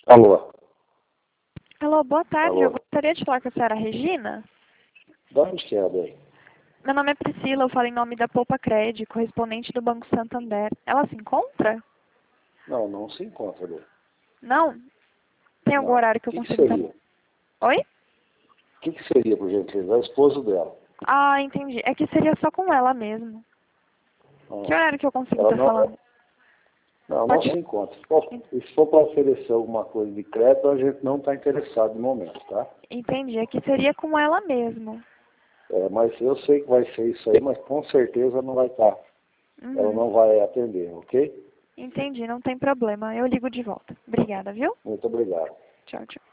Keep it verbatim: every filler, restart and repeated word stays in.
Alô? Alô, boa tarde. Alô? Eu gostaria de falar com a senhora Regina. De onde que é daí? Meu nome é Priscila, eu falo em nome da Poupa Cred, correspondente do Banco Santander. Ela se encontra? Não, não se encontra daí. Não? Tem algum Não. horário que O eu que, que consigo estar... seria? Oi? O que, que seria, por gentileza? É o esposo dela. Ah, entendi. É que seria só com ela mesmo. Não. Que horário que eu consigo Ela estar não, falando? não, não Pode? se encontra. Se for, se for para oferecer alguma coisa de crédito, a gente não está interessado no momento, tá? Entendi. É que seria com ela mesmo. É, mas eu sei que vai ser isso aí, mas com certeza não vai estar. Ela Uhum. não vai atender, ok? Entendi, não tem problema. Eu ligo de volta. Obrigada, viu? Muito obrigado. Tchau, tchau.